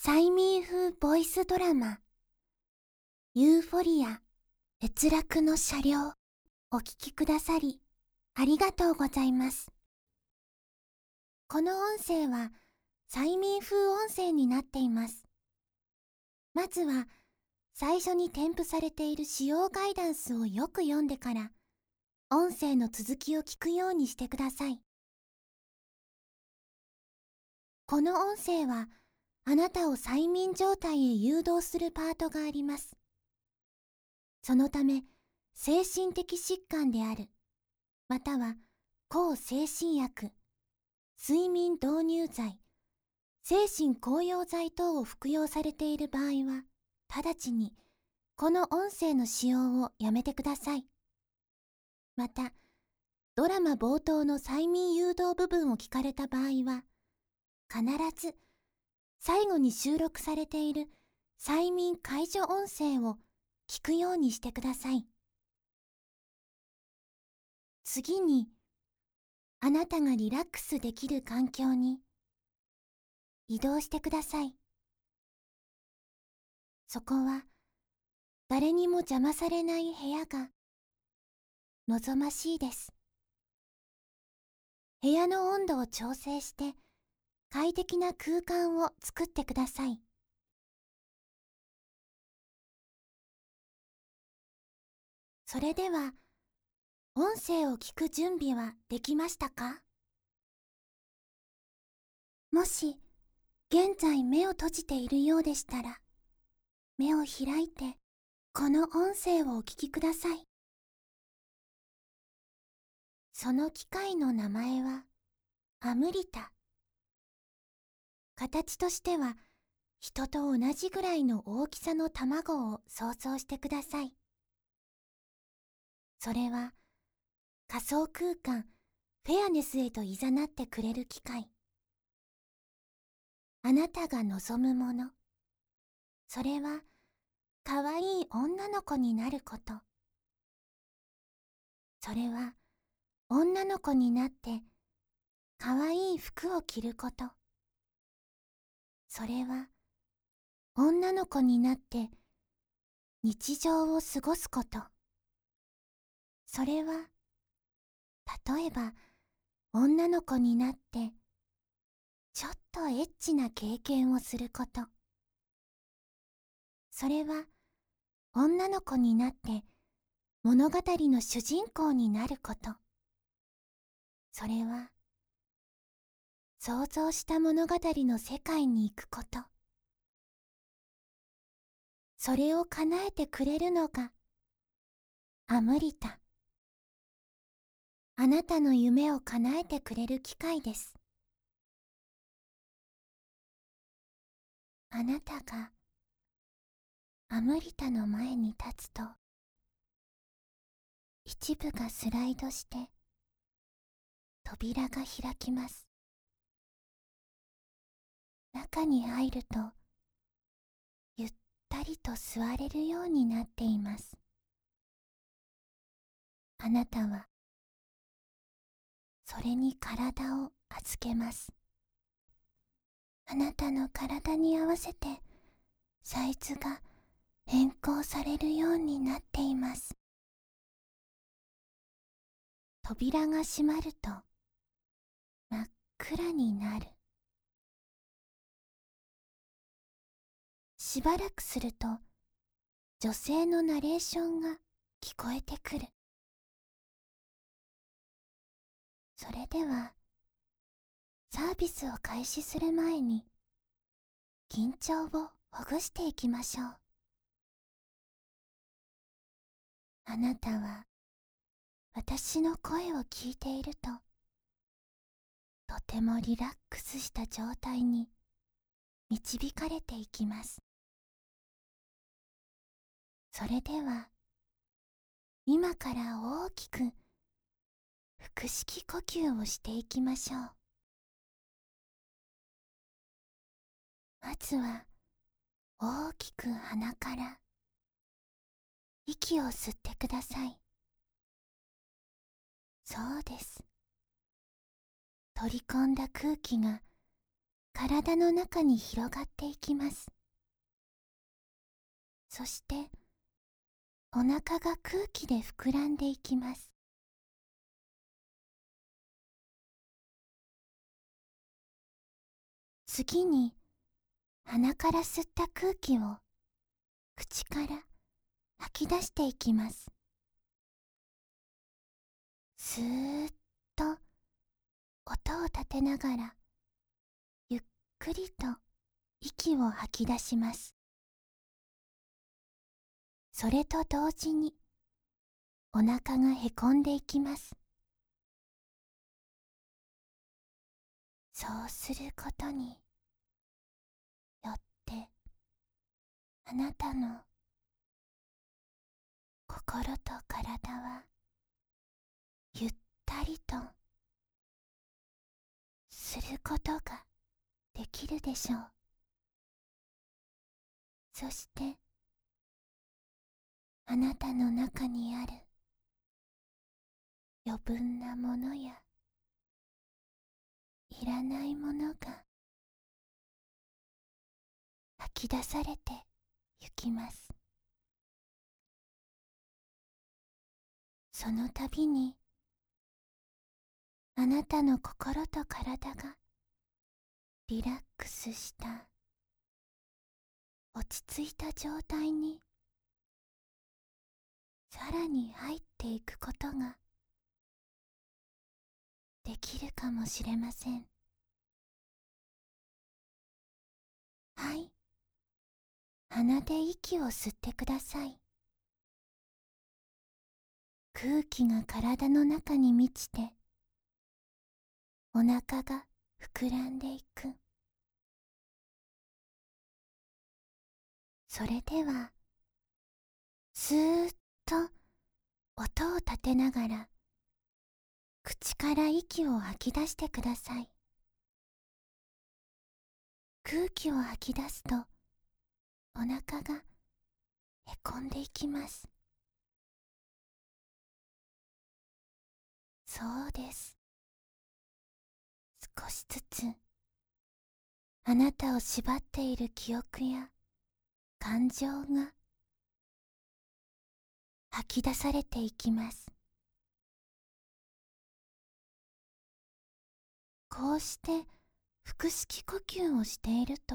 催眠風ボイスドラマ、ユーフォリア、閲楽の車両、お聞きくださり、ありがとうございます。この音声は、催眠風音声になっています。まずは、最初に添付されている使用ガイダンスをよく読んでから、音声の続きを聞くようにしてください。この音声は、あなたを催眠状態へ誘導するパートがあります。そのため、精神的疾患である、または抗精神薬、睡眠導入剤、精神高揚剤等を服用されている場合は、直ちにこの音声の使用をやめてください。また、ドラマ冒頭の催眠誘導部分を聞かれた場合は、必ず最後に収録されている催眠解除音声を聞くようにしてください。次に、あなたがリラックスできる環境に移動してください。そこは誰にも邪魔されない部屋が望ましいです。部屋の温度を調整して快適な空間を作ってください。それでは、音声を聞く準備はできましたか？もし、現在目を閉じているようでしたら、目を開いて、この音声をお聞きください。その機械の名前は、アムリタ。形としては、人と同じぐらいの大きさの卵を想像してください。それは、仮想空間、フェアネスへと誘ってくれる機会。あなたが望むもの。それは、かわいい女の子になること。それは、女の子になって、かわいい服を着ること。それは、女の子になって、日常を過ごすこと。それは、例えば、女の子になって、ちょっとエッチな経験をすること。それは、女の子になって、物語の主人公になること。それは、想像した物語の世界に行くこと。それを叶えてくれるのが、アムリタ。あなたの夢を叶えてくれる機会です。あなたが、アムリタの前に立つと、一部がスライドして、扉が開きます。中に入ると、ゆったりと座れるようになっています。あなたは、それに体を預けます。あなたの体に合わせて、サイズが変更されるようになっています。扉が閉まると、真っ暗になる。しばらくすると、女性のナレーションが聞こえてくる。それでは、サービスを開始する前に、緊張をほぐしていきましょう。あなたは、私の声を聞いていると、とてもリラックスした状態に導かれていきます。それでは、今から大きく腹式呼吸をしていきましょう。まずは、大きく鼻から息を吸ってください。そうです。取り込んだ空気が体の中に広がっていきます。そしてお腹が空気で膨らんでいきます。次に鼻から吸った空気を口から吐き出していきます。スーッと音を立てながらゆっくりと息を吐き出します。それと同時にお腹がへこんでいきます。そうすることによってあなたの心と体はゆったりとすることができるでしょう。そしてあなたの中にある余分なものやいらないものが吐き出されてゆきます。その度にあなたの心と体がリラックスした落ち着いた状態にさらに入っていくことができるかもしれません。はい、鼻で息を吸ってください。空気が体の中に満ちてお腹が膨らんでいく。それではスーッと音を立てながら口から息を吐き出してください。空気を吐き出すとお腹がへこんでいきます。そうです。少しずつあなたを縛っている記憶や感情が吐き出されていきます。こうして腹式呼吸をしていると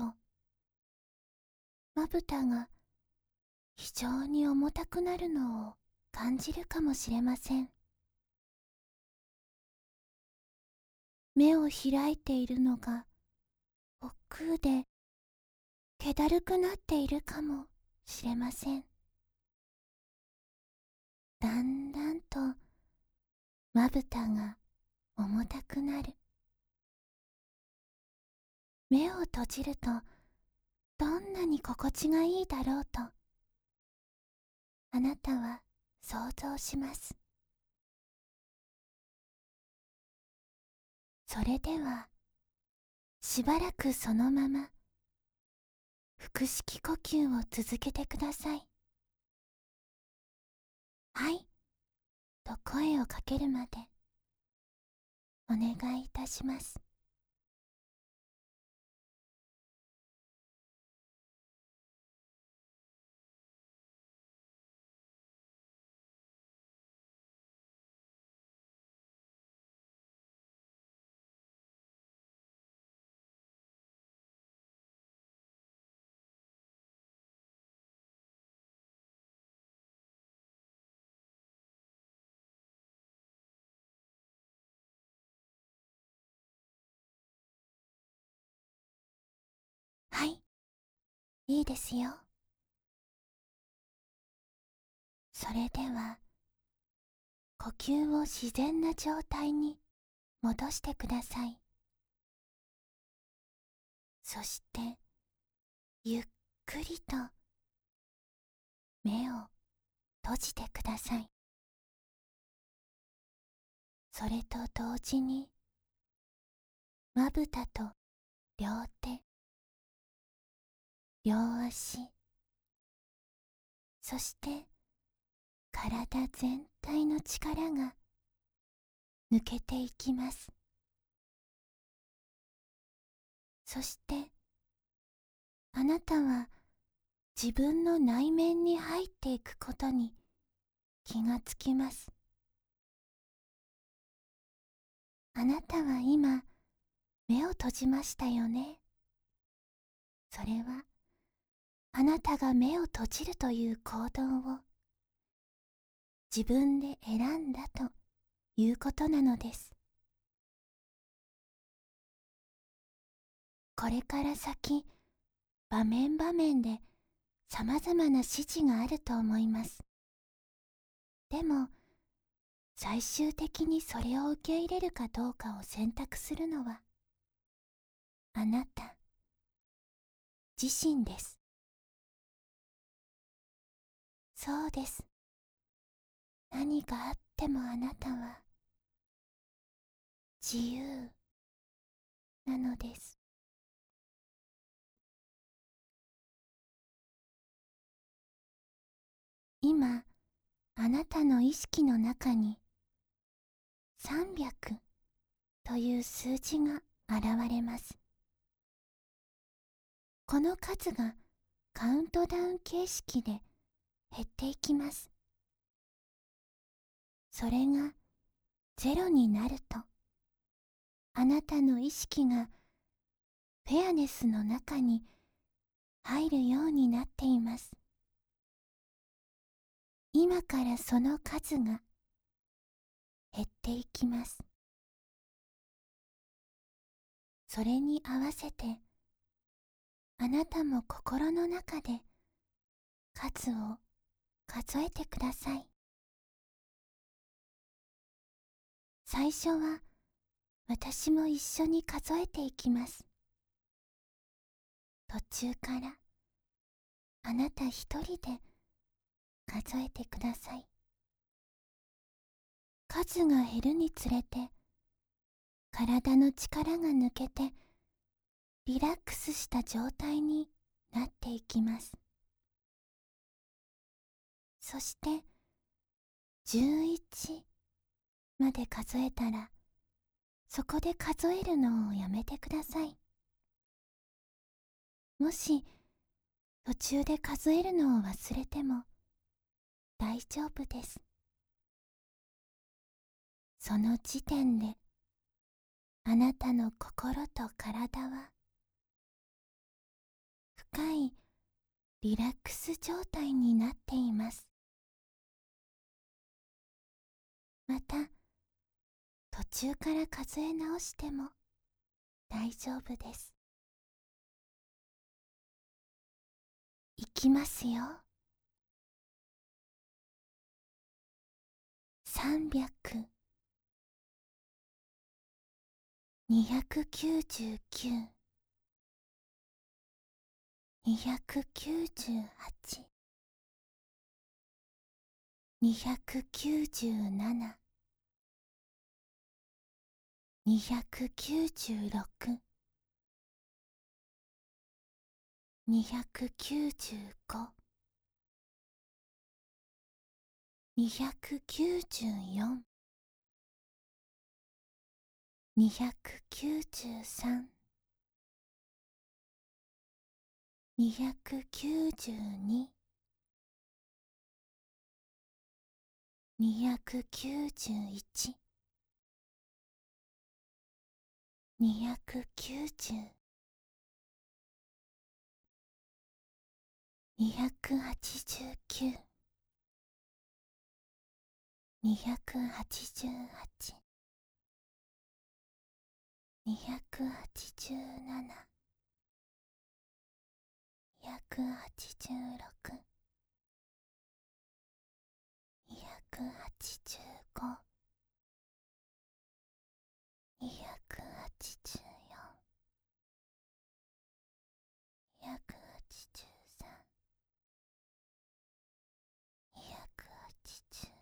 まぶたが非常に重たくなるのを感じるかもしれません。目を開いているのが億劫で気だるくなっているかもしれません。だんだんとまぶたが重たくなる。目を閉じるとどんなに心地がいいだろうとあなたは想像します。それではしばらくそのまま腹式呼吸を続けてください。はいと声をかけるまでお願いいたします。はい、いいですよ。それでは呼吸を自然な状態に戻してください。そしてゆっくりと目を閉じてください。それと同時にまぶたと両手、両足、そして体全体の力が抜けていきます。 そしてあなたは自分の内面に入っていくことに気がつきます。あなたは今目を閉じましたよね。それはあなたが目を閉じるという行動を自分で選んだということなのです。これから先、場面場面で様々な指示があると思います。でも、最終的にそれを受け入れるかどうかを選択するのは、あなた自身です。そうです。何があってもあなたは自由なのです。今、あなたの意識の中に300という数字が現れます。この数がカウントダウン形式で減っていきます。それが0になると、あなたの意識がフェアネスの中に入るようになっています。今からその数が減っていきます。それに合わせて、あなたも心の中で数を数えてください。最初は私も一緒に数えていきます。途中からあなた一人で数えてください。数が減るにつれて、体の力が抜けてリラックスした状態になっていきます。そして11まで数えたら、そこで数えるのをやめてください。もし途中で数えるのを忘れても大丈夫です。その時点であなたの心と体は深いリラックス状態になっています。また途中から数え直しても大丈夫です。いきますよ。300、299、298、297、296、295、294、293、292、291、290、289、288、287、286、285、284、283、282、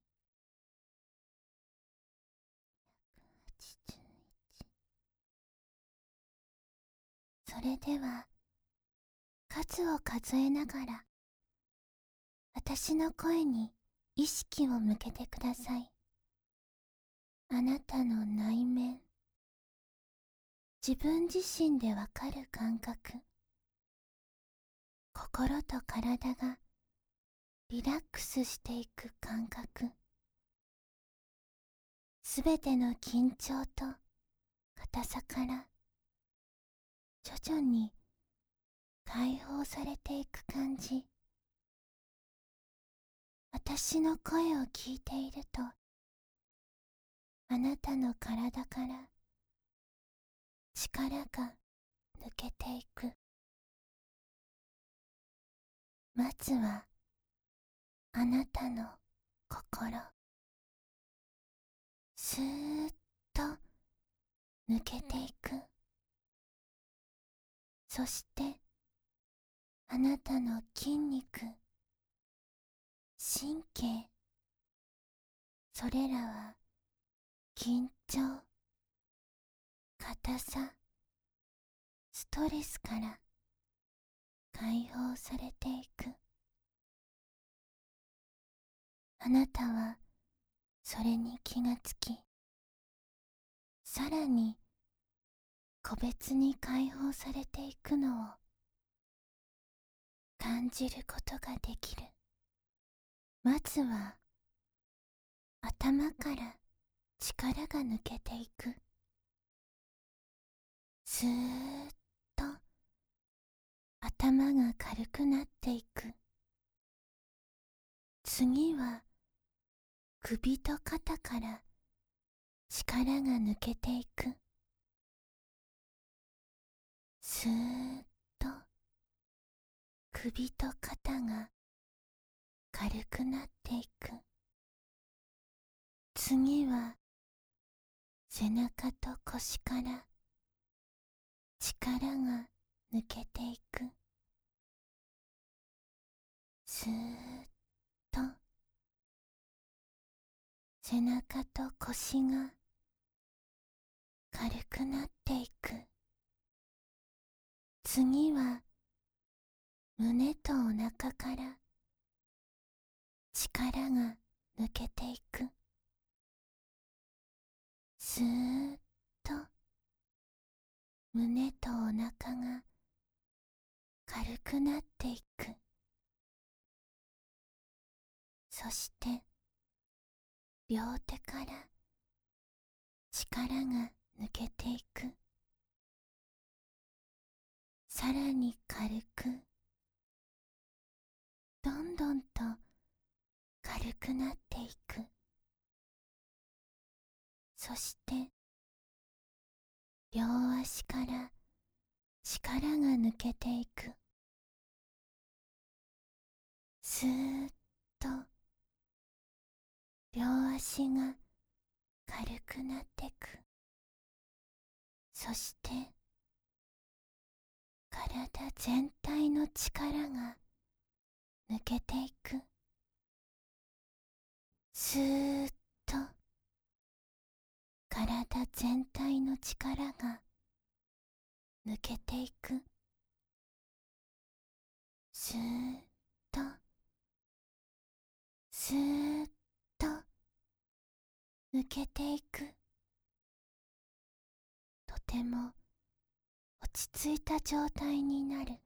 それでは数を数えながら私の声に意識を向けてください。あなたの内面、 自分自身でわかる感覚、心と体がリラックスしていく感覚、すべての緊張と硬さから徐々に解放されていく感じ。私の声を聞いていると、あなたの体から力が抜けていく。まずはあなたの心、スーッと抜けていく。そしてあなたの筋肉、神経、それらは緊張、硬さ、ストレスから解放されていく。あなたはそれに気がつき、さらに個別に解放されていくのを感じることができる。まずは頭から力が抜けていく。スーッと頭が軽くなっていく。次は首と肩から力が抜けていく。スーッと首と肩が軽くなっていく。次は背中と腰から力が抜けていく。スーッと背中と腰が軽くなっていく。次は胸とお腹から力が抜けていく。スーッと胸とお腹が軽くなっていく。そして両手から力が抜けていく。さらに軽く、どんどんと軽くなっていく。そして両足から力が抜けていく。スーッと両足が軽くなってく。そして体全体の力が抜けていく。スーッと体全体の力が抜けていく。スーッとスーッと抜けていく。とても落ち着いた状態になる。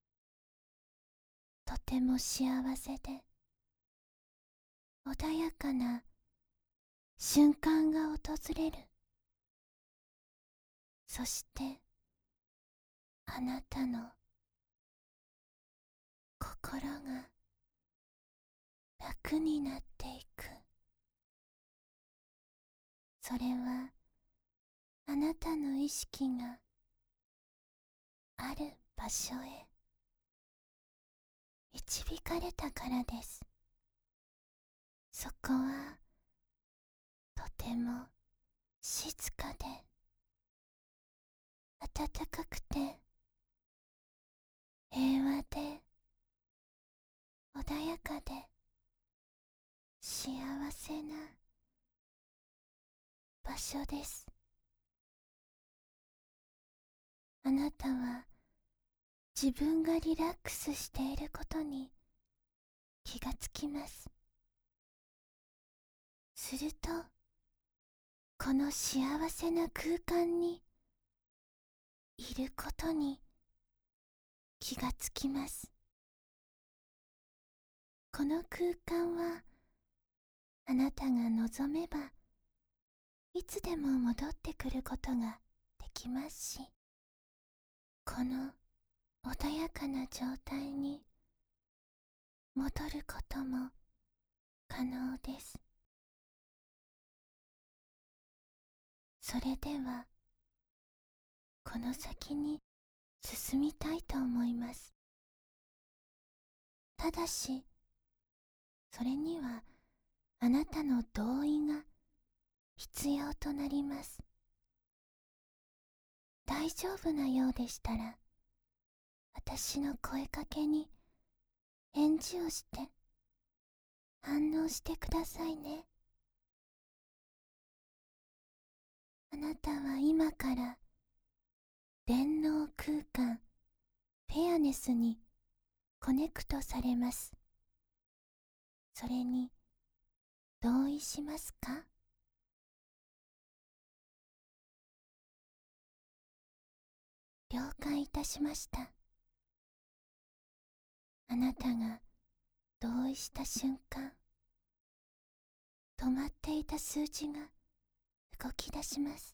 とても幸せで穏やかな瞬間が訪れる。そしてあなたの心が楽になっていく。それはあなたの意識がある場所へ導かれたからです。そこはとても静かで暖かくて平和で穏やかで幸せな場所です。あなたは自分がリラックスしていることに気がつきます。するとこの幸せな空間にいることに気がつきます。この空間はあなたが望めばいつでも戻ってくることができますし、この穏やかな状態に戻ることも可能です。それではこの先に進みたいと思います。ただしそれにはあなたの同意が必要となります。大丈夫なようでしたら私の声かけに返事をして反応してくださいね。あなたは今から電脳空間フェアネスにコネクトされます。それに同意しますか？了解いたしました。あなたが同意した瞬間、止まっていた数字が動き出します。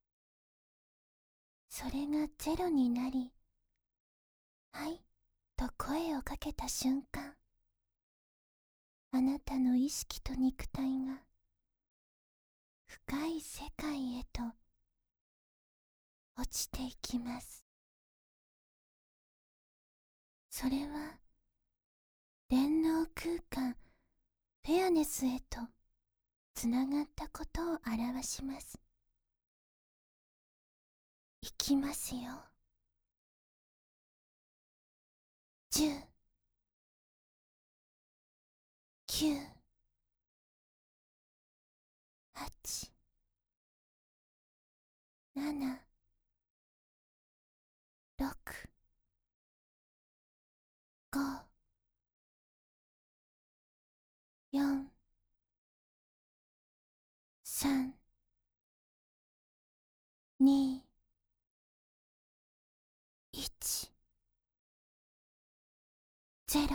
それがゼロになり、はいと声をかけた瞬間、あなたの意識と肉体が深い世界へと落ちていきます。それは電脳空間フェアネスへとつながったことを表します。いきますよ。10、9、8、7、6、5、4、3、2、1、0。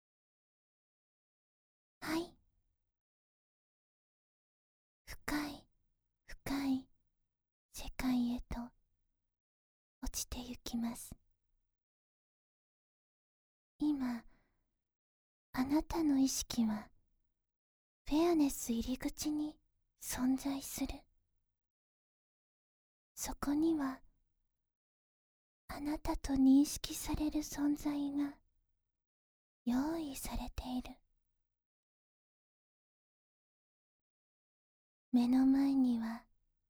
はい。深い深い世界へと落ちてゆきます。今あなたの意識はフェアネス入り口に存在する。そこにはあなたと認識される存在が用意されている。目の前には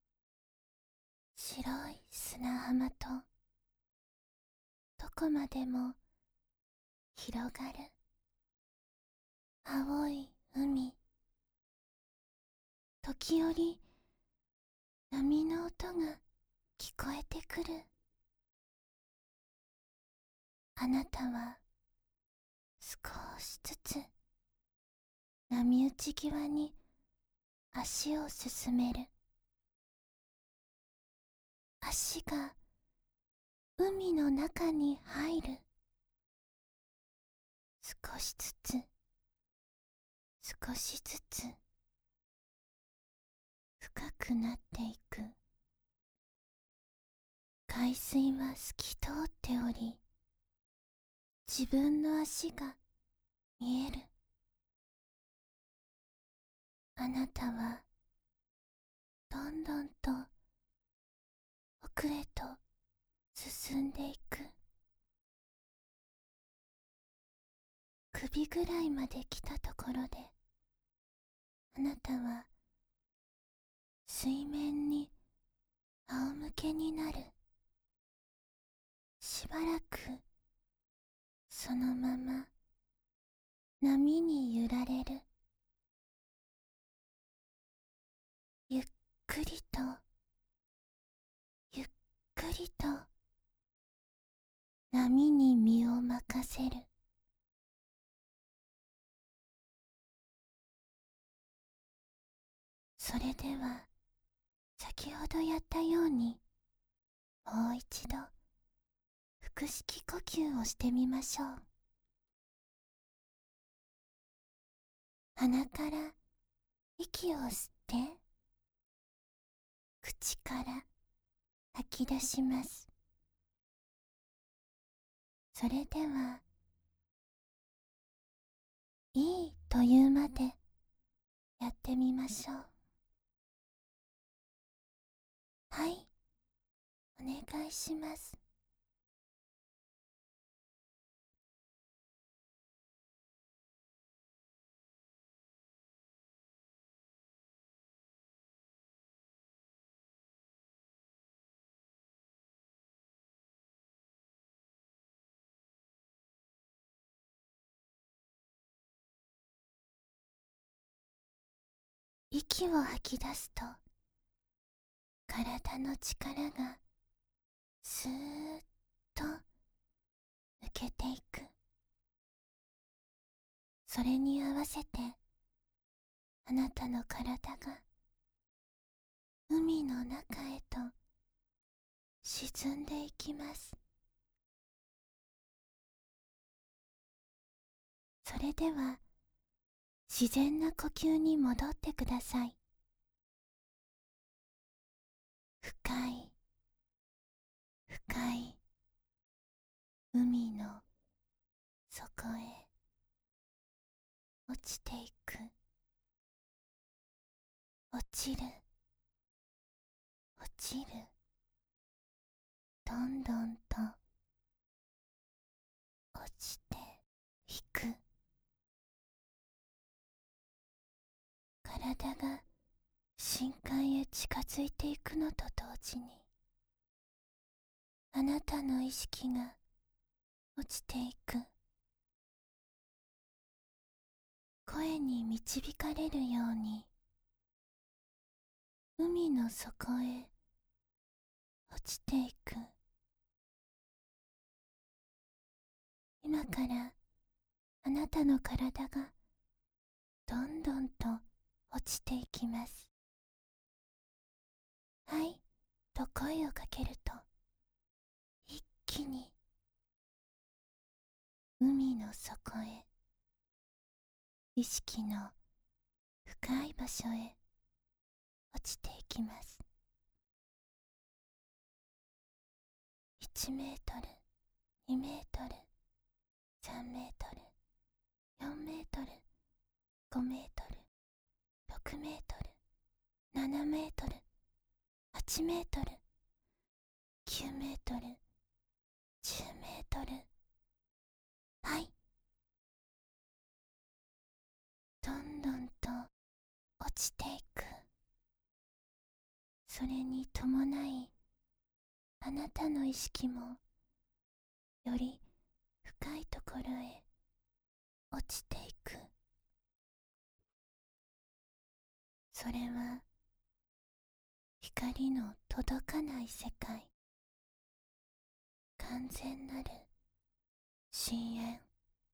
白い砂浜とどこまでも広がる青い海、時折波の音が聞こえてくる。あなたは少しずつ波打ち際に足を進める。足が海の中に入る。少しずつ少しずつ深くなっていく。海水は透き通っており、自分の足が見える。あなたはどんどんと奥へと進んでいく。首ぐらいまで来たところで、あなたは水面に仰向けになる。しばらくそのまま波に揺られる。ゆっくりとゆっくりと波に身を任せる。それでは先ほどやったようにもう一度腹式呼吸をしてみましょう。鼻から息を吸って口から吐き出します。それでは、いいというまでやってみましょう。はい、お願いします。息を吐き出すと、体の力がスーッと抜けていく。それに合わせて、あなたの体が海の中へと沈んでいきます。それでは、自然な呼吸に戻ってください。深い深い海の底へ落ちていく。落ちる落ちる。どんどんと落ちていく。体が深海へ近づいていくのと同時に、あなたの意識が落ちていく。声に導かれるように、海の底へ落ちていく。今からあなたの体がどんどんと落ちていきます。はいと声をかけると、一気に海の底へ、意識の深い場所へ落ちていきます。1メートル、2メートル、3メートル、4メートル、5メートル、6メートル、7メートル、8メートル、9メートル、10メートル。はい。どんどんと落ちていく。それに伴い、あなたの意識もより深いところへ落ちていく。それは光の届かない世界、完全なる深淵。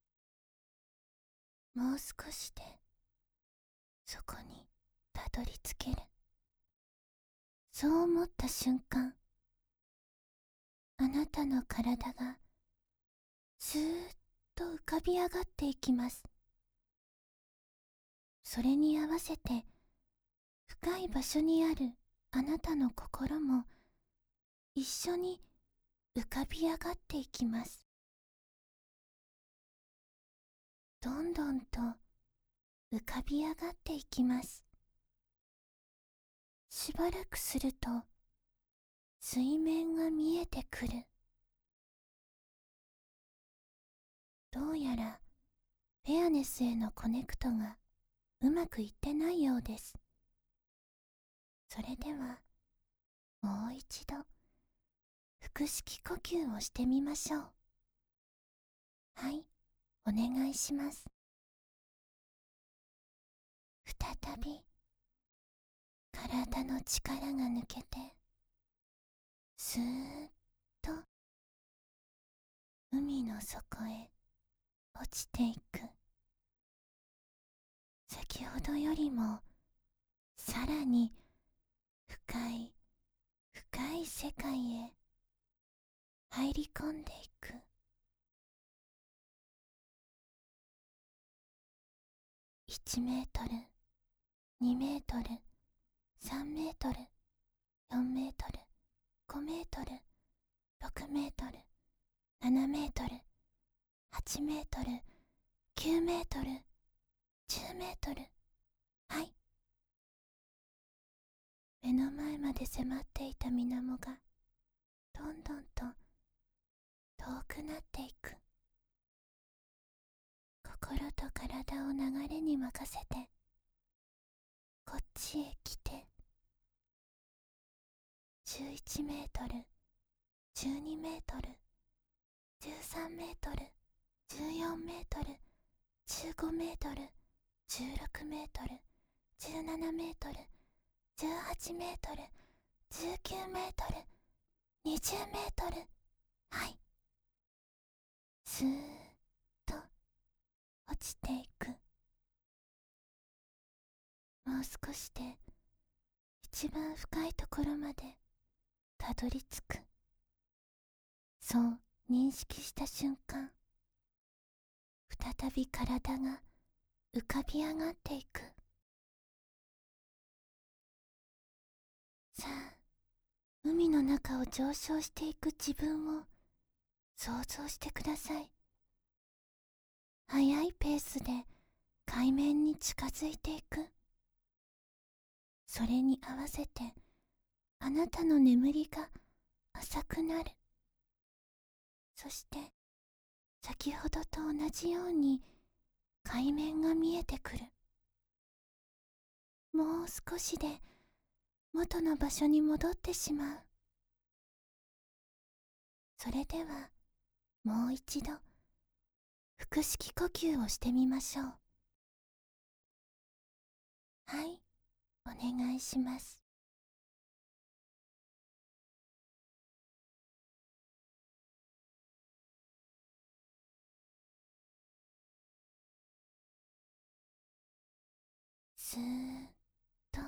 もう少しでそこにたどり着ける。そう思った瞬間、あなたの体がスーッと浮かび上がっていきます。それに合わせて、深い場所にあるあなたの心も一緒に浮かび上がっていきます。どんどんと浮かび上がっていきます。しばらくすると、水面が見えてくる。どうやらフェアネスへのコネクトがうまくいってないようです。それではもう一度腹式呼吸をしてみましょう。はい、お願いします。再び体の力が抜けて、スーッと海の底へ落ちていく。先ほどよりもさらに深い深い世界へ入り込んでいく。1メートル、2メートル、3メートル、4メートル、5メートル、6メートル、7メートル、8メートル、9メートル、10メートル。はい。目の前まで迫っていた水面がどんどんと遠くなっていく。心と体を流れに任せてこっちへ来て、11メートル、12メートル、13メートル、14メートル、15メートル、16メートル、17メートル、18メートル、19メートル、20メートル。はい。スーッと落ちていく。もう少しで一番深いところまでたどり着く。そう認識した瞬間、再び体が浮かび上がっていく。さあ、海の中を上昇していく自分を想像してください。速いペースで海面に近づいていく。それに合わせてあなたの眠りが浅くなる。そして先ほどと同じように海面が見えてくる。もう少しで元の場所に戻ってしまう。それではもう一度腹式呼吸をしてみましょう。はい、お願いします。スーッと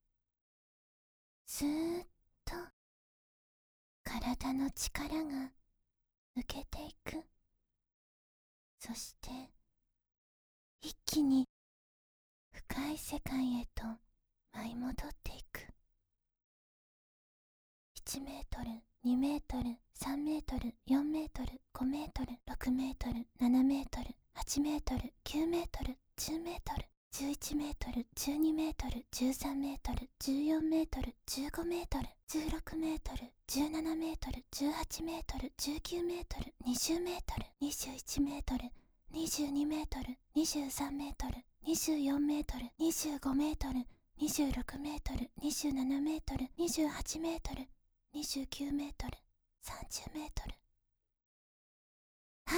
スーッと体の力が抜けていく。そして一気に深い世界へと舞い戻っていく。1メートル、2メートル、3メートル、4メートル、5メートル、6メートル、7メートル、8メートル、9メートル、10メートル、11メートル、12メートル、13メートル、14メートル、15メートル、16メートル、17メートル、18メートル、19メートル、20メートル、21メートル、22メートル、23メートル、24メートル、25メートル、26メートル、27メートル、28メートル、29メートル、30メートル。はい。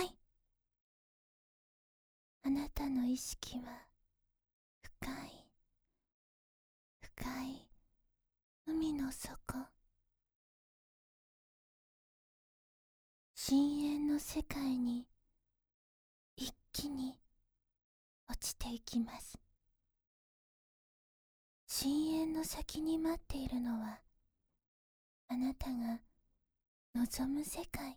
あなたの意識は深い、深い海の底、深淵の世界に一気に落ちていきます。深淵の先に待っているのはあなたが望む世界。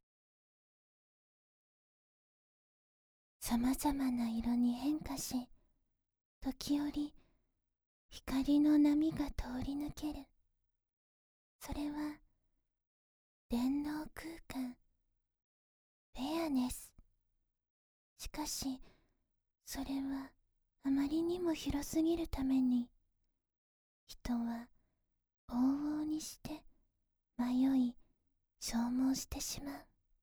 さまざまな色に変化し、時折光の波が通り抜ける。それは電脳空間、フェアネス。しかしそれはあまりにも広すぎるために、人は往々にして迷い消耗してしまう。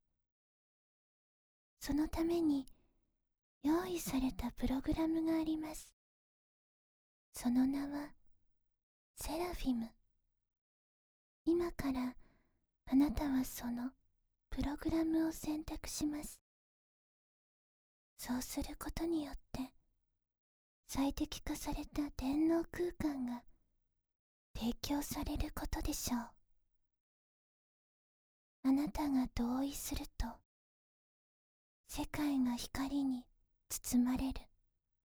そのために用意されたプログラムがあります。その名はセラフィム。今からあなたはそのプログラムを選択します。そうすることによって最適化された電脳空間が提供されることでしょう。あなたが同意すると世界が光に包まれる。